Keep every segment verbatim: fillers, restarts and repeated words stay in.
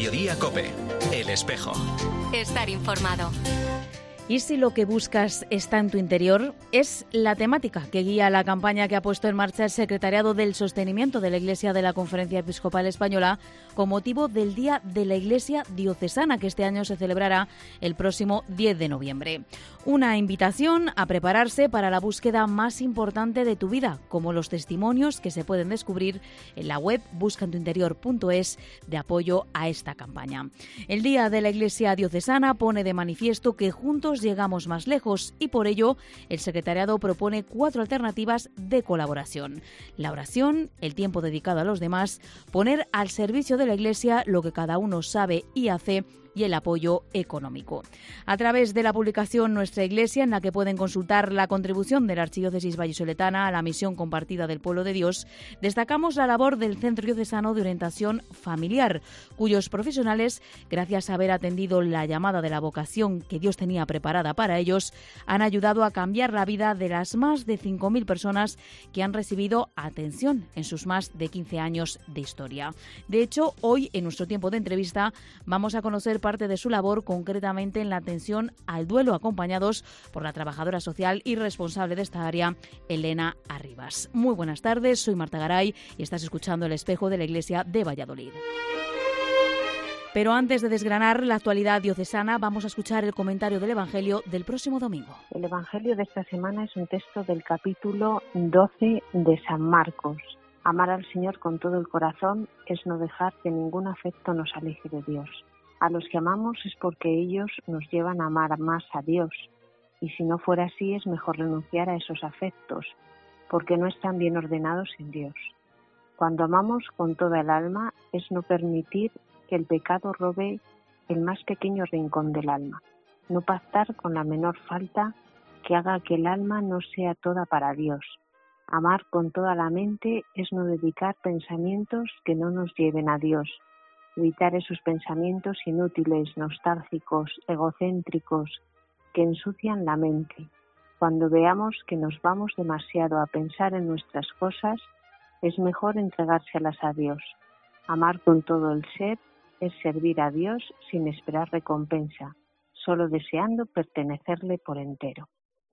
Mediodía COPE, El Espejo. Estar informado. Y si lo que buscas está en tu interior, es la temática que guía la campaña que ha puesto en marcha el Secretariado del Sostenimiento de la Iglesia de la Conferencia Episcopal Española con motivo del Día de la Iglesia Diocesana, que este año se celebrará el próximo diez de noviembre. Una invitación a prepararse para la búsqueda más importante de tu vida, como los testimonios que se pueden descubrir en la web busca en tu interior punto es de apoyo a esta campaña. El Día de la Iglesia Diocesana pone de manifiesto que juntos llegamos más lejos y por ello el Secretariado propone cuatro alternativas de colaboración. La oración, el tiempo dedicado a los demás, poner al servicio de la Iglesia lo que cada uno sabe y hace y el apoyo económico. A través de la publicación Nuestra Iglesia, en la que pueden consultar la contribución de la Archidiócesis vallisoletana a la misión compartida del pueblo de Dios, destacamos la labor del Centro Diocesano de Orientación Familiar, cuyos profesionales, gracias a haber atendido la llamada de la vocación que Dios tenía preparada para ellos, han ayudado a cambiar la vida de las más de cinco mil personas que han recibido atención en sus más de quince años de historia. De hecho, hoy, en nuestro tiempo de entrevista, vamos a conocer parte de su labor, concretamente en la atención al duelo, acompañados por la trabajadora social y responsable de esta área, Elena Arribas. Muy buenas tardes, soy Marta Garay y estás escuchando El Espejo de la Iglesia de Valladolid. Pero antes de desgranar la actualidad diocesana, vamos a escuchar el comentario del Evangelio del próximo domingo. El Evangelio de esta semana es un texto del capítulo doce de San Marcos. Amar al Señor con todo el corazón es no dejar que ningún afecto nos aleje de Dios. A los que amamos es porque ellos nos llevan a amar más a Dios, y si no fuera así es mejor renunciar a esos afectos, porque no están bien ordenados en Dios. Cuando amamos con toda el alma es no permitir que el pecado robe el más pequeño rincón del alma, no pactar con la menor falta que haga que el alma no sea toda para Dios. Amar con toda la mente es no dedicar pensamientos que no nos lleven a Dios, evitar esos pensamientos inútiles, nostálgicos, egocéntricos, que ensucian la mente. Cuando veamos que nos vamos demasiado a pensar en nuestras cosas, es mejor entregárselas a Dios. Amar con todo el ser es servir a Dios sin esperar recompensa, solo deseando pertenecerle por entero.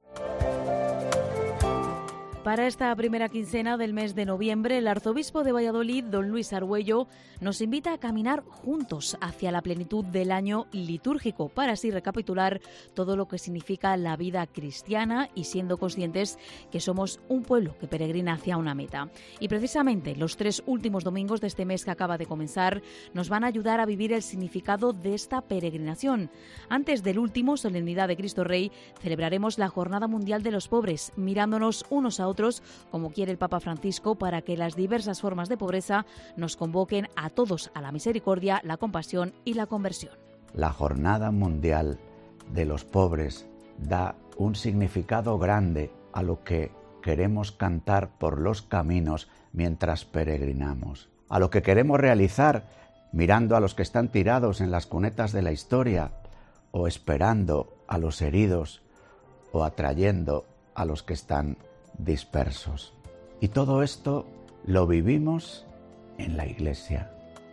Para esta primera quincena del mes de noviembre, el arzobispo de Valladolid, don Luis Argüello, nos invita a caminar juntos hacia la plenitud del año litúrgico, para así recapitular todo lo que significa la vida cristiana y siendo conscientes que somos un pueblo que peregrina hacia una meta. Y precisamente los tres últimos domingos de este mes que acaba de comenzar nos van a ayudar a vivir el significado de esta peregrinación. Antes del último, Solemnidad de Cristo Rey, celebraremos la Jornada Mundial de los Pobres, mirándonos unos a otros como quiere el Papa Francisco, para que las diversas formas de pobreza nos convoquen a todos a la misericordia, la compasión y la conversión. La Jornada Mundial de los Pobres da un significado grande a lo que queremos cantar por los caminos mientras peregrinamos, a lo que queremos realizar mirando a los que están tirados en las cunetas de la historia, o esperando a los heridos, o atrayendo a los que están dispersos. Y todo esto lo vivimos en la Iglesia.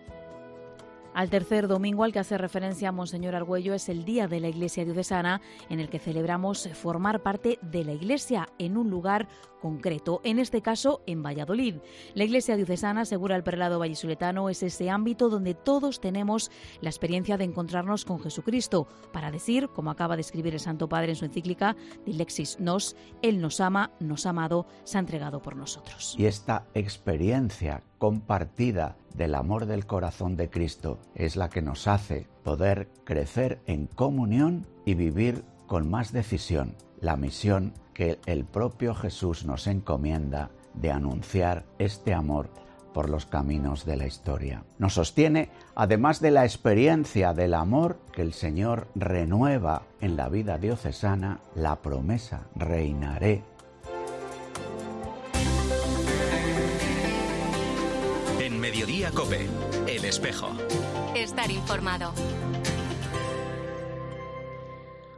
Al tercer domingo al que hace referencia Monseñor Argüello es el Día de la Iglesia Diocesana, en el que celebramos formar parte de la Iglesia en un lugar concreto, en este caso en Valladolid. La Iglesia Diocesana, asegura el prelado vallisoletano, es ese ámbito donde todos tenemos la experiencia de encontrarnos con Jesucristo, para decir, como acaba de escribir el Santo Padre en su encíclica Dilexis Nos, Él nos ama, nos ha amado, se ha entregado por nosotros. Y esta experiencia compartida del amor del corazón de Cristo es la que nos hace poder crecer en comunión y vivir con más decisión la misión que el propio Jesús nos encomienda de anunciar este amor por los caminos de la historia. Nos sostiene, además de la experiencia del amor que el Señor renueva en la vida diocesana, la promesa: reinaré. En Mediodía COPE, El Espejo. Estar informado.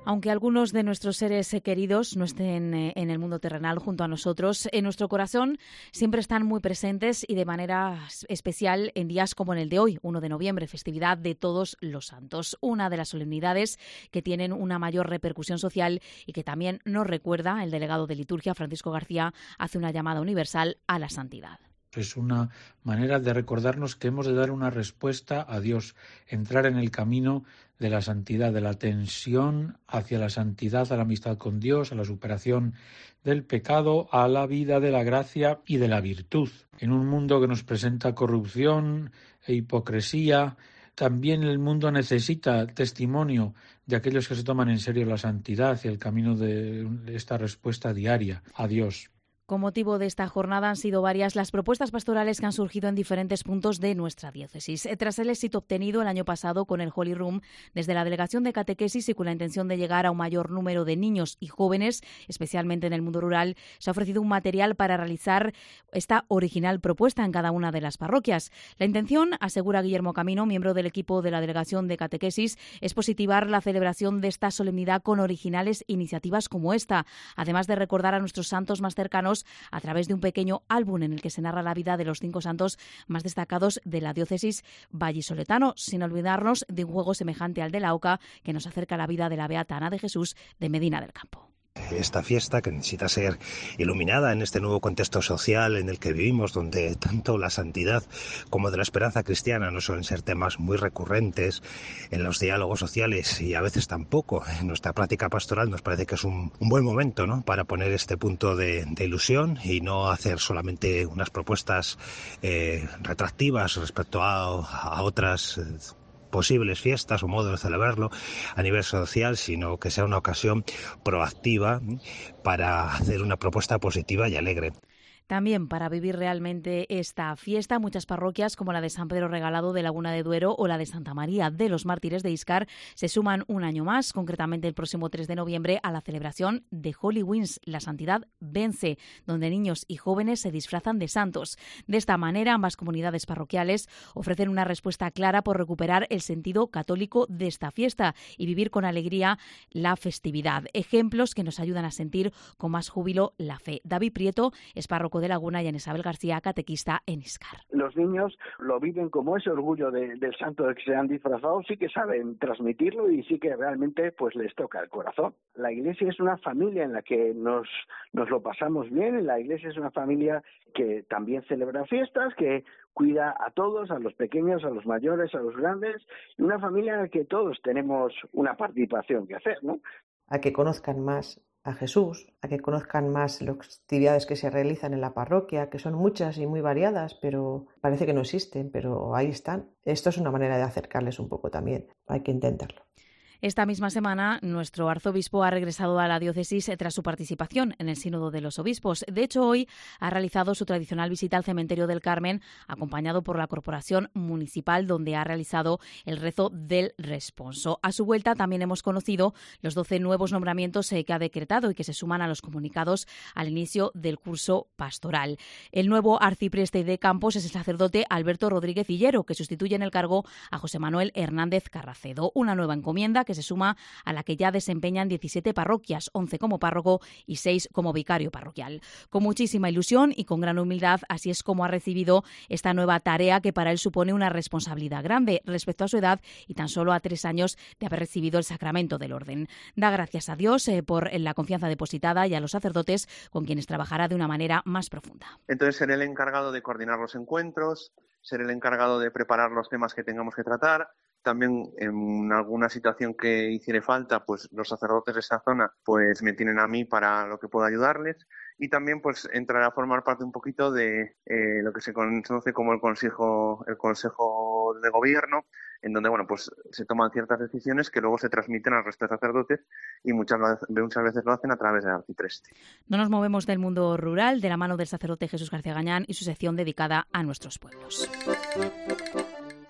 Aunque algunos de nuestros seres queridos no estén en el mundo terrenal junto a nosotros, en nuestro corazón siempre están muy presentes y de manera especial en días como en el de hoy, uno de noviembre, festividad de Todos los Santos, una de las solemnidades que tienen una mayor repercusión social y que también nos recuerda el delegado de liturgia, Francisco García, hace una llamada universal a la santidad. Es una manera de recordarnos que hemos de dar una respuesta a Dios, entrar en el camino de la santidad, de la tensión hacia la santidad, a la amistad con Dios, a la superación del pecado, a la vida de la gracia y de la virtud. En un mundo que nos presenta corrupción e hipocresía, también el mundo necesita testimonio de aquellos que se toman en serio la santidad y el camino de esta respuesta diaria a Dios. Con motivo de esta jornada han sido varias las propuestas pastorales que han surgido en diferentes puntos de nuestra diócesis. Tras el éxito obtenido el año pasado con el Holy Room, desde la Delegación de Catequesis y con la intención de llegar a un mayor número de niños y jóvenes, especialmente en el mundo rural, se ha ofrecido un material para realizar esta original propuesta en cada una de las parroquias. La intención, asegura Guillermo Camino, miembro del equipo de la Delegación de Catequesis, es positivar la celebración de esta solemnidad con originales iniciativas como esta, además de recordar a nuestros santos más cercanos a través de un pequeño álbum en el que se narra la vida de los cinco santos más destacados de la diócesis vallisoletano, sin olvidarnos de un juego semejante al de la oca que nos acerca a la vida de la beata Ana de Jesús de Medina del Campo. Esta fiesta, que necesita ser iluminada en este nuevo contexto social en el que vivimos, donde tanto la santidad como de la esperanza cristiana no suelen ser temas muy recurrentes en los diálogos sociales y a veces tampoco en nuestra práctica pastoral, nos parece que es un, un buen momento, ¿no?, para poner este punto de, de ilusión y no hacer solamente unas propuestas eh, retractivas respecto a, a otras eh, posibles fiestas o modos de celebrarlo a nivel social, sino que sea una ocasión proactiva para hacer una propuesta positiva y alegre. También para vivir realmente esta fiesta, muchas parroquias como la de San Pedro Regalado de Laguna de Duero o la de Santa María de los Mártires de Íscar se suman un año más, concretamente el próximo tres de noviembre, a la celebración de Holy Wings, la santidad vence, donde niños y jóvenes se disfrazan de santos. De esta manera, ambas comunidades parroquiales ofrecen una respuesta clara por recuperar el sentido católico de esta fiesta y vivir con alegría la festividad. Ejemplos que nos ayudan a sentir con más júbilo la fe. David Prieto es párroco de Laguna y Ana Isabel García, catequista en Íscar. Los niños lo viven como ese orgullo de, del santo de que se han disfrazado, sí que saben transmitirlo y sí que realmente pues les toca el corazón. La Iglesia es una familia en la que nos, nos lo pasamos bien, la Iglesia es una familia que también celebra fiestas, que cuida a todos, a los pequeños, a los mayores, a los grandes, y una familia en la que todos tenemos una participación que hacer, ¿no? A que conozcan más a Jesús, a que conozcan más las actividades que se realizan en la parroquia, que son muchas y muy variadas, pero parece que no existen, pero ahí están. Esto es una manera de acercarles un poco también, hay que intentarlo. Esta misma semana, nuestro arzobispo ha regresado a la diócesis tras su participación en el Sínodo de los Obispos. De hecho, hoy ha realizado su tradicional visita al Cementerio del Carmen, acompañado por la Corporación Municipal, donde ha realizado el rezo del responso. A su vuelta, también hemos conocido los doce nuevos nombramientos que ha decretado y que se suman a los comunicados al inicio del curso pastoral. El nuevo arcipreste de Campos es el sacerdote Alberto Rodríguez Hillero, que sustituye en el cargo a José Manuel Hernández Carracedo. Una nueva encomienda que se suma a la que ya desempeñan diecisiete parroquias, once como párroco y seis como vicario parroquial. Con muchísima ilusión y con gran humildad, así es como ha recibido esta nueva tarea que para él supone una responsabilidad grande respecto a su edad y tan solo a tres años de haber recibido el sacramento del orden. Da gracias a Dios eh, por la confianza depositada y a los sacerdotes con quienes trabajará de una manera más profunda. Entonces seré el encargado de coordinar los encuentros, seré el encargado de preparar los temas que tengamos que tratar. También en alguna situación que hiciere falta, pues los sacerdotes de esta zona pues me tienen a mí para lo que pueda ayudarles, y también pues entrar a formar parte un poquito de eh, lo que se conoce como el consejo el consejo de gobierno, en donde bueno pues se toman ciertas decisiones que luego se transmiten al resto de sacerdotes y muchas muchas veces lo hacen a través del arcipreste. No nos movemos del mundo rural de la mano del sacerdote Jesús García Gañán y su sección dedicada a nuestros pueblos.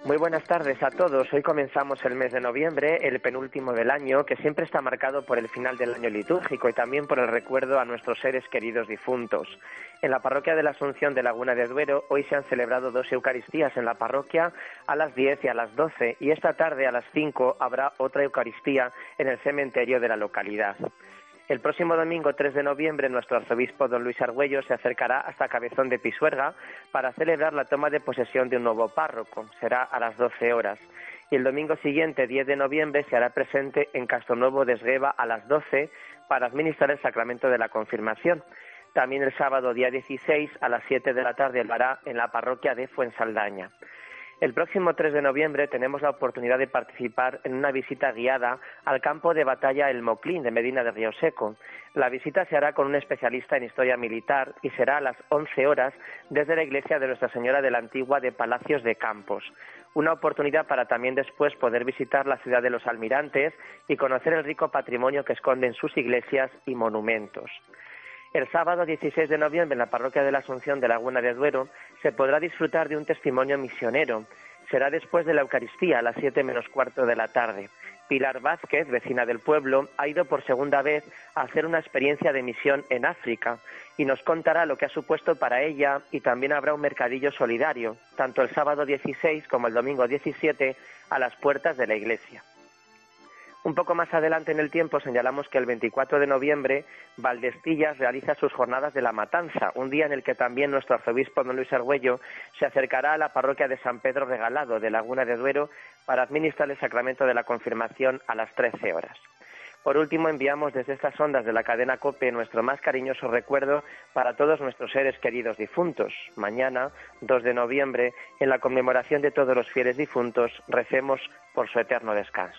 Muy buenas tardes a todos. Hoy comenzamos el mes de noviembre, el penúltimo del año, que siempre está marcado por el final del año litúrgico y también por el recuerdo a nuestros seres queridos difuntos. En la parroquia de la Asunción de Laguna de Duero hoy se han celebrado dos Eucaristías en la parroquia a las diez y a las doce, y esta tarde a las cinco habrá otra Eucaristía en el cementerio de la localidad. El próximo domingo tres de noviembre nuestro arzobispo don Luis Argüello se acercará hasta Cabezón de Pisuerga para celebrar la toma de posesión de un nuevo párroco. Será a las doce horas. Y el domingo siguiente, diez de noviembre, se hará presente en Castronuevo de Esgueva a las doce para administrar el sacramento de la confirmación. También el sábado día dieciséis a las siete de la tarde lo hará en la parroquia de Fuensaldaña. El próximo tres de noviembre tenemos la oportunidad de participar en una visita guiada al campo de batalla El Moclín de Medina de Río Seco. La visita se hará con un especialista en historia militar y será a las once horas desde la iglesia de Nuestra Señora de la Antigua de Palacios de Campos. Una oportunidad para también después poder visitar la ciudad de los Almirantes y conocer el rico patrimonio que esconden sus iglesias y monumentos. El sábado dieciséis de noviembre en la parroquia de la Asunción de Laguna de Duero se podrá disfrutar de un testimonio misionero. Será después de la Eucaristía a las siete menos cuarto de la tarde. Pilar Vázquez, vecina del pueblo, ha ido por segunda vez a hacer una experiencia de misión en África y nos contará lo que ha supuesto para ella, y también habrá un mercadillo solidario, tanto el sábado dieciséis como el domingo diecisiete, a las puertas de la iglesia. Un poco más adelante en el tiempo señalamos que el veinticuatro de noviembre Valdestillas realiza sus jornadas de la matanza, un día en el que también nuestro arzobispo don Luis Argüello se acercará a la parroquia de San Pedro Regalado de Laguna de Duero para administrar el sacramento de la confirmación a las trece horas. Por último, enviamos desde estas ondas de la cadena COPE nuestro más cariñoso recuerdo para todos nuestros seres queridos difuntos. Mañana, dos de noviembre, en la conmemoración de todos los fieles difuntos, recemos por su eterno descanso.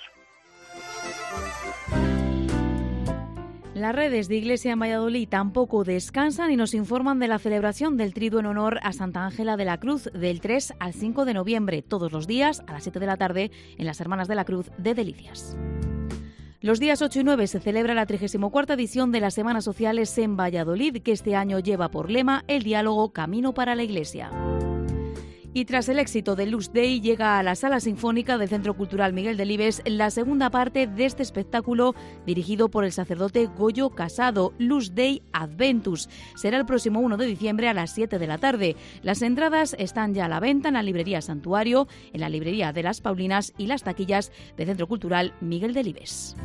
Las redes de Iglesia en Valladolid tampoco descansan y nos informan de la celebración del triduo en honor a Santa Ángela de la Cruz del tres al cinco de noviembre, todos los días a las siete de la tarde en las Hermanas de la Cruz de Delicias. Los días ocho y nueve se celebra la trigésima cuarta edición de las Semanas Sociales en Valladolid, que este año lleva por lema el diálogo Camino para la Iglesia. Y tras el éxito del Lux Dei llega a la Sala Sinfónica del Centro Cultural Miguel Delibes la segunda parte de este espectáculo dirigido por el sacerdote Goyo Casado, Lux Dei Adventus. Será el próximo uno de diciembre a las siete de la tarde. Las entradas están ya a la venta en la librería Santuario, en la librería de las Paulinas y las taquillas del Centro Cultural Miguel Delibes.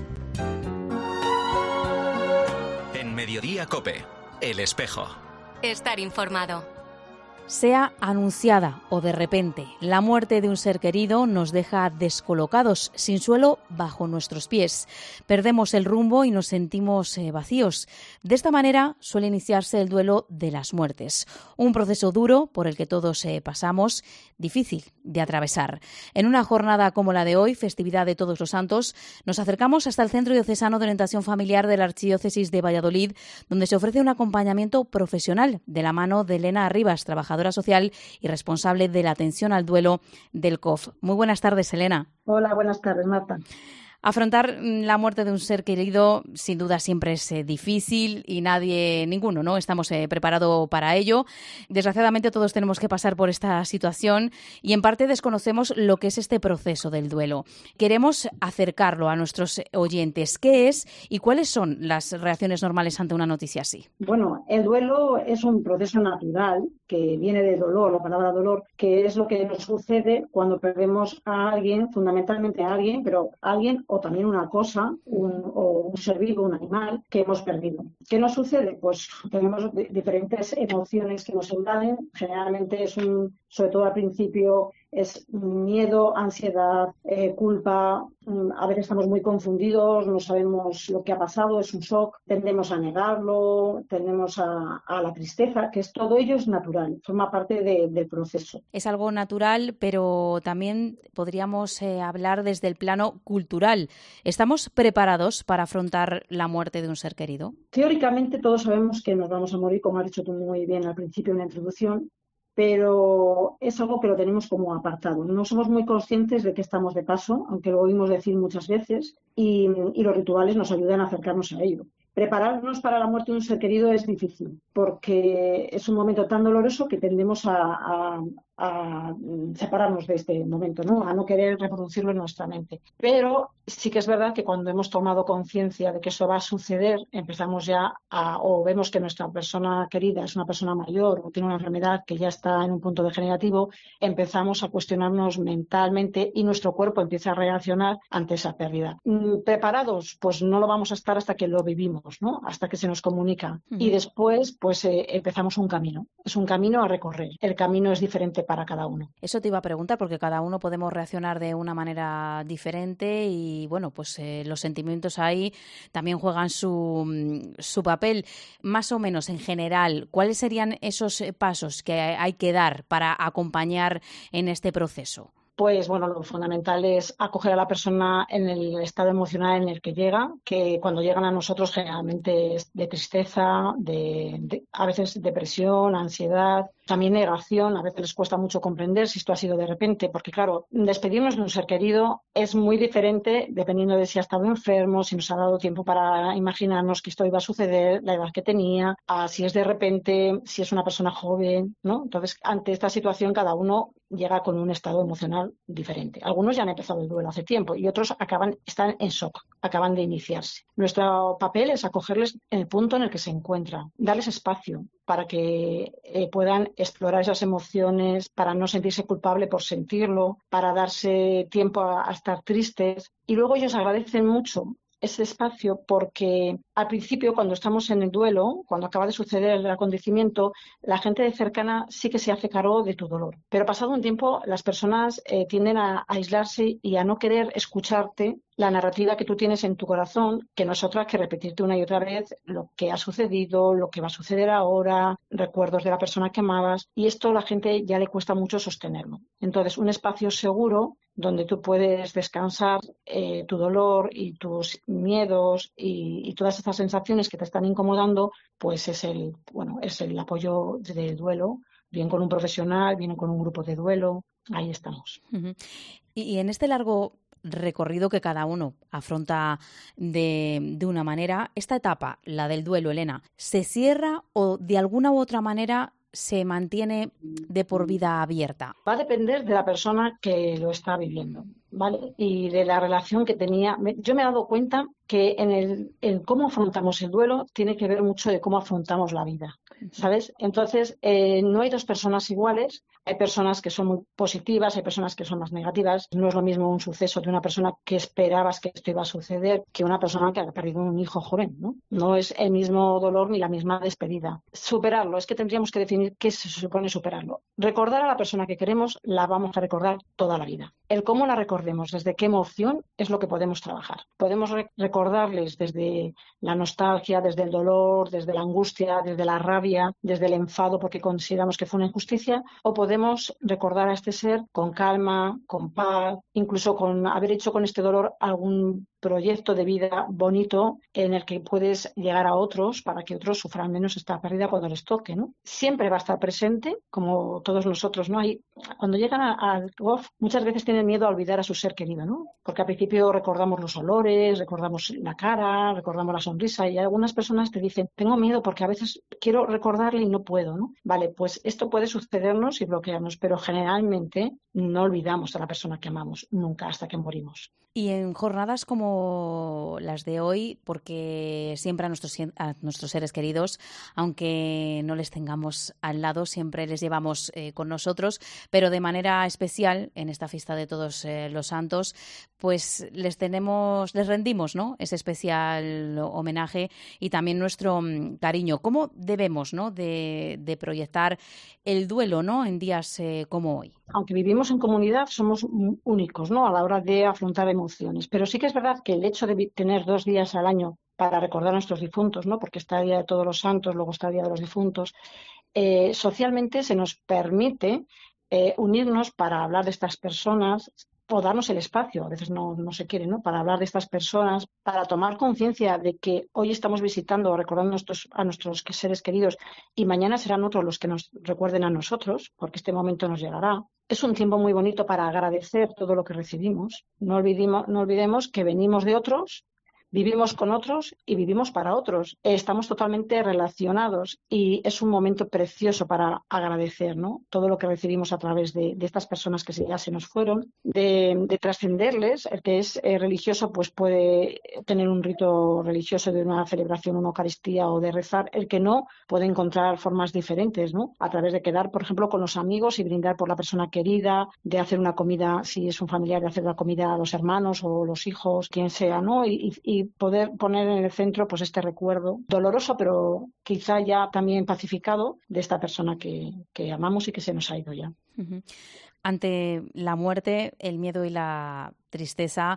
En Mediodía COPE, El Espejo. Estar informado. Sea anunciada o de repente, la muerte de un ser querido nos deja descolocados, sin suelo bajo nuestros pies. Perdemos el rumbo y nos sentimos eh, vacíos. De esta manera suele iniciarse el duelo de las muertes. Un proceso duro por el que todos eh, pasamos, difícil de atravesar. En una jornada como la de hoy, festividad de Todos los Santos, nos acercamos hasta el Centro Diocesano de Orientación Familiar de la Archidiócesis de Valladolid, donde se ofrece un acompañamiento profesional de la mano de Elena Arribas, trabajadora social y responsable de la atención al duelo del C O F. Muy buenas tardes, Elena. Hola, buenas tardes, Marta. Afrontar la muerte de un ser querido sin duda siempre es eh, difícil y nadie, ninguno, ¿no? Estamos eh, preparados para ello. Desgraciadamente todos tenemos que pasar por esta situación y en parte desconocemos lo que es este proceso del duelo. Queremos acercarlo a nuestros oyentes. ¿Qué es y cuáles son las reacciones normales ante una noticia así? Bueno, el duelo es un proceso natural que viene de dolor, la palabra dolor, que es lo que nos sucede cuando perdemos a alguien, fundamentalmente a alguien, pero a alguien o también una cosa, un, o un ser vivo, un animal, que hemos perdido. ¿Qué nos sucede? Pues tenemos d- diferentes emociones que nos invaden. Generalmente es un, sobre todo al principio, es miedo, ansiedad, eh, culpa. A veces estamos muy confundidos, no sabemos lo que ha pasado, es un shock. Tendemos a negarlo, tendemos a, a la tristeza, que es todo ello es natural, forma parte de, del proceso. Es algo natural, pero también podríamos eh, hablar desde el plano cultural. ¿Estamos preparados para afrontar la muerte de un ser querido? Teóricamente todos sabemos que nos vamos a morir, como has dicho tú muy bien al principio en la introducción, pero es algo que lo tenemos como apartado. No somos muy conscientes de que estamos de paso, aunque lo oímos decir muchas veces, y, y los rituales nos ayudan a acercarnos a ello. Prepararnos para la muerte de un ser querido es difícil, porque es un momento tan doloroso que tendemos a, a, a separarnos de este momento, ¿no? A no querer reproducirlo en nuestra mente. Pero sí que es verdad que cuando hemos tomado conciencia de que eso va a suceder, empezamos ya a, o vemos que nuestra persona querida es una persona mayor o tiene una enfermedad que ya está en un punto degenerativo, empezamos a cuestionarnos mentalmente y nuestro cuerpo empieza a reaccionar ante esa pérdida. ¿Preparados? Pues no lo vamos a estar hasta que lo vivimos, ¿no? Hasta que se nos comunica. Uh-huh. Y después, pues eh, empezamos un camino. Es un camino a recorrer. El camino es diferente para cada uno. Eso te iba a preguntar, porque cada uno podemos reaccionar de una manera diferente y, bueno, pues eh, los sentimientos ahí también juegan su, su papel. Más o menos, en general, ¿cuáles serían esos pasos que hay que dar para acompañar en este proceso? Pues bueno, lo fundamental es acoger a la persona en el estado emocional en el que llega, que cuando llegan a nosotros generalmente es de tristeza, de, de a veces depresión, ansiedad, también negación. A veces les cuesta mucho comprender si esto ha sido de repente, porque claro, despedirnos de un ser querido es muy diferente dependiendo de si ha estado enfermo, si nos ha dado tiempo para imaginarnos que esto iba a suceder, la edad que tenía, a si es de repente, si es una persona joven, ¿no? Entonces, ante esta situación cada uno llega con un estado emocional diferente. Algunos ya han empezado el duelo hace tiempo y otros acaban, están en shock, acaban de iniciarse. Nuestro papel es acogerles en el punto en el que se encuentran, darles espacio para que eh, puedan explorar esas emociones, para no sentirse culpable por sentirlo, para darse tiempo a, a estar tristes. Y luego ellos agradecen mucho ese espacio porque al principio, cuando estamos en el duelo, cuando acaba de suceder el acontecimiento, la gente cercana sí que se hace cargo de tu dolor. Pero pasado un tiempo, las personas eh, tienden a, a aislarse y a no querer escucharte la narrativa que tú tienes en tu corazón, que no es otra que repetirte una y otra vez lo que ha sucedido, lo que va a suceder ahora, recuerdos de la persona que amabas, y esto a la gente ya le cuesta mucho sostenerlo. Entonces, un espacio seguro donde tú puedes descansar eh, tu dolor y tus miedos y, y todas estas sensaciones que te están incomodando, pues es el, bueno, es el apoyo del duelo, bien con un profesional, bien con un grupo de duelo, ahí estamos. Uh-huh. Y, y en este largo recorrido que cada uno afronta de, de una manera, esta etapa, la del duelo, Elena, ¿se cierra o de alguna u otra manera se mantiene de por vida abierta? Va a depender de la persona que lo está viviendo, ¿vale? Y de la relación que tenía. Yo me he dado cuenta que en, el, en cómo afrontamos el duelo tiene que ver mucho de cómo afrontamos la vida, ¿sabes? Entonces, eh, no hay dos personas iguales. Hay personas que son muy positivas, hay personas que son más negativas. No es lo mismo un suceso de una persona que esperabas que esto iba a suceder que una persona que ha perdido un hijo joven, ¿no? No es el mismo dolor ni la misma despedida. Superarlo, es que tendríamos que definir qué se supone superarlo. Recordar a la persona que queremos la vamos a recordar toda la vida. El cómo la recordemos, desde qué emoción, es lo que podemos trabajar. Podemos re- recordarles desde la nostalgia, desde el dolor, desde la angustia, desde la rabia, desde el enfado porque consideramos que fue una injusticia, o podemos recordar a este ser con calma, con paz, incluso con haber hecho con este dolor algún proyecto de vida bonito en el que puedes llegar a otros para que otros sufran menos esta pérdida cuando les toque, ¿no? Siempre va a estar presente, como todos nosotros, ¿no? Hay, cuando llegan al G O F, muchas veces tienen miedo a olvidar a su ser querido, ¿no? Porque al principio recordamos los olores, recordamos la cara, recordamos la sonrisa, y algunas personas te dicen, tengo miedo porque a veces quiero recordarle y no puedo, ¿no? Vale, pues esto puede sucedernos y bloquearnos, pero generalmente no olvidamos a la persona que amamos, nunca, hasta que morimos. Y en jornadas como las de hoy, porque siempre a nuestros, a nuestros seres queridos, aunque no les tengamos al lado, siempre les llevamos eh, con nosotros, pero de manera especial en esta fiesta de Todos eh, los Santos, pues les tenemos, les rendimos, ¿no?, ese especial homenaje y también nuestro mm, cariño. ¿Cómo debemos, ¿no?, de, de proyectar el duelo, ¿no?, en días eh, como hoy? Aunque vivimos en comunidad, somos únicos, ¿no?, a la hora de afrontar emociones. Pero sí que es verdad que el hecho de tener dos días al año para recordar a nuestros difuntos, ¿no?, porque está el Día de Todos los Santos, luego está el Día de los Difuntos, eh, socialmente se nos permite eh, unirnos para hablar de estas personas o darnos el espacio, a veces no, no se quiere, ¿no?, para hablar de estas personas, para tomar conciencia de que hoy estamos visitando o recordando a nuestros, a nuestros seres queridos y mañana serán otros los que nos recuerden a nosotros, porque este momento nos llegará. Es un tiempo muy bonito para agradecer todo lo que recibimos. No olvidemos, no olvidemos que venimos de otros, Vivimos con otros y vivimos para otros. Estamos totalmente relacionados y es un momento precioso para agradecer, ¿no? Todo lo que recibimos a través de, de estas personas que ya se nos fueron, de, de trascenderles. El que es eh, religioso pues puede tener un rito religioso de una celebración, una Eucaristía o de rezar. El que no puede encontrar formas diferentes, ¿no? A través de quedar, por ejemplo, con los amigos y brindar por la persona querida, de hacer una comida, si es un familiar, de hacer la comida a los hermanos o los hijos, quien sea, ¿no? Y, y poder poner en el centro pues este recuerdo doloroso, pero quizá ya también pacificado, de esta persona que, que amamos y que se nos ha ido ya. Uh-huh. Ante la muerte, el miedo y la tristeza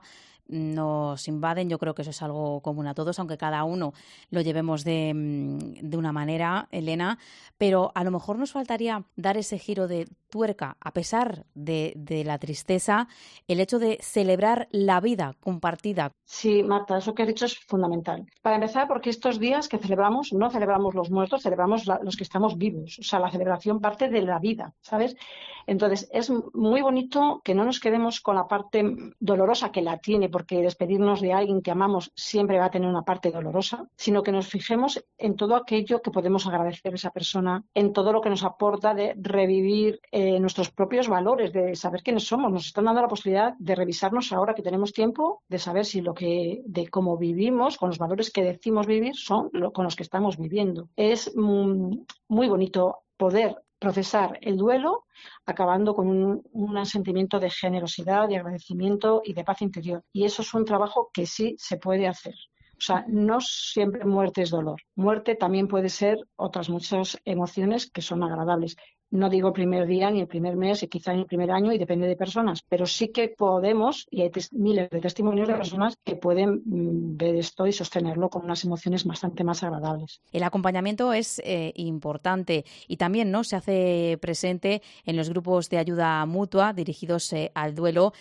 nos invaden. Yo creo que eso es algo común a todos, aunque cada uno lo llevemos de, de una manera, Elena, pero a lo mejor nos faltaría dar ese giro de tuerca, a pesar de, de la tristeza, el hecho de celebrar la vida compartida. Sí, Marta, eso que has dicho es fundamental. Para empezar, porque estos días que celebramos, no celebramos los muertos, celebramos la, los que estamos vivos. O sea, la celebración parte de la vida, ¿sabes? Entonces, es muy bonito que no nos quedemos con la parte dolorosa, que la tiene, porque despedirnos de alguien que amamos siempre va a tener una parte dolorosa, sino que nos fijemos en todo aquello que podemos agradecer a esa persona, en todo lo que nos aporta de revivir eh, nuestros propios valores, de saber quiénes somos. Nos están dando la posibilidad de revisarnos ahora que tenemos tiempo, de saber si lo que, de cómo vivimos, con los valores que decimos vivir, son lo, con los que estamos viviendo. Es mm, muy bonito poder procesar el duelo acabando con un, un sentimiento de generosidad, de agradecimiento y de paz interior. Y eso es un trabajo que sí se puede hacer. O sea, no siempre muerte es dolor. Muerte también puede ser otras muchas emociones que son agradables. No digo el primer día ni el primer mes y quizá en el primer año, y depende de personas, pero sí que podemos, y hay miles de testimonios de personas que pueden mm, ver esto y sostenerlo con unas emociones bastante más agradables. El acompañamiento es eh, importante y también, ¿no?, se hace presente en los grupos de ayuda mutua dirigidos eh, al duelo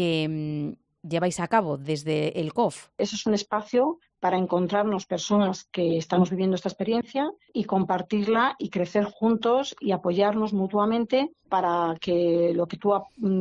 que mm, lleváis a cabo desde el C O F. Eso es un espacio para encontrarnos personas que estamos viviendo esta experiencia y compartirla y crecer juntos y apoyarnos mutuamente para que lo que tú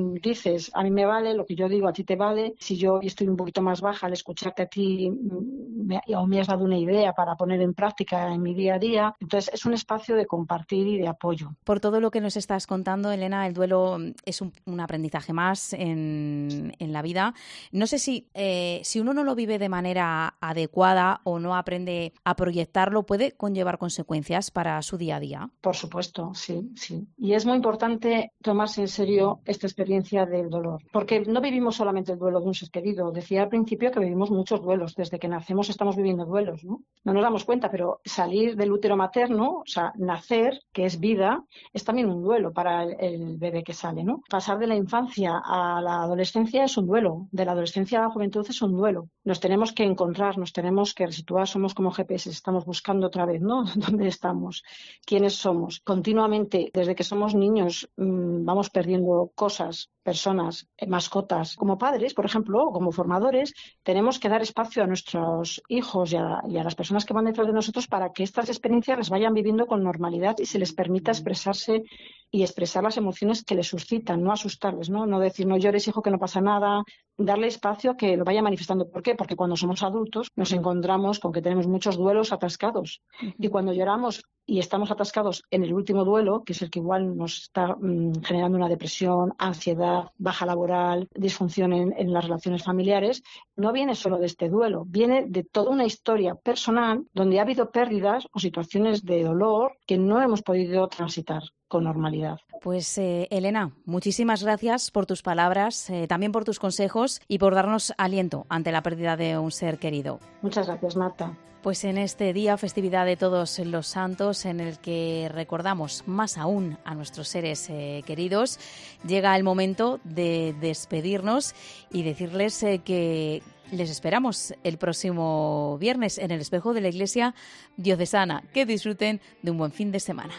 dices a mí me vale, lo que yo digo a ti te vale. Si yo estoy un poquito más baja, al escucharte a ti me, o me has dado una idea para poner en práctica en mi día a día. Entonces es un espacio de compartir y de apoyo. Por todo lo que nos estás contando, Elena, el duelo es un, un aprendizaje más en, en la vida. No sé si, eh, si uno no lo vive de manera adecuada o no aprende a proyectarlo, ¿puede conllevar consecuencias para su día a día? Por supuesto, sí, sí. Y es muy importante tomarse en serio esta experiencia del dolor, porque no vivimos solamente el duelo de un ser querido. Decía al principio que vivimos muchos duelos. Desde que nacemos estamos viviendo duelos, ¿no? No nos damos cuenta, pero salir del útero materno, o sea, nacer, que es vida, es también un duelo para el, el bebé que sale, ¿no? Pasar de la infancia a la adolescencia es un duelo, de la adolescencia a la juventud es un duelo. Nos tenemos que encontrar, nos tenemos que resituar, somos como G P S, estamos buscando otra vez, ¿no? ¿Dónde estamos? ¿Quiénes somos? Continuamente, desde que somos niños, mmm, vamos perdiendo cosas, personas, mascotas. Como padres, por ejemplo, o como formadores, tenemos que dar espacio a nuestros hijos y a, y a las personas que van detrás de nosotros para que estas experiencias las vayan viviendo con normalidad y se les permita expresarse y expresar las emociones que les suscitan, no asustarles, ¿no? No decir, no llores, hijo, que no pasa nada. Darle espacio a que lo vaya manifestando. ¿Por qué? Porque cuando somos adultos nos encontramos con que tenemos muchos duelos atascados. Uh-huh. Y cuando lloramos y estamos atascados en el último duelo, que es el que igual nos está mmm, generando una depresión, ansiedad, baja laboral, disfunción en, en las relaciones familiares, no viene solo de este duelo, viene de toda una historia personal donde ha habido pérdidas o situaciones de dolor que no hemos podido transitar con normalidad. Pues eh, Elena, muchísimas gracias por tus palabras, eh, también por tus consejos y por darnos aliento ante la pérdida de un ser querido. Muchas gracias, Marta. Pues en este día, festividad de Todos los Santos, en el que recordamos más aún a nuestros seres eh, queridos, llega el momento de despedirnos y decirles eh, que les esperamos el próximo viernes en el Espejo de la Iglesia Diocesana. Que disfruten de un buen fin de semana.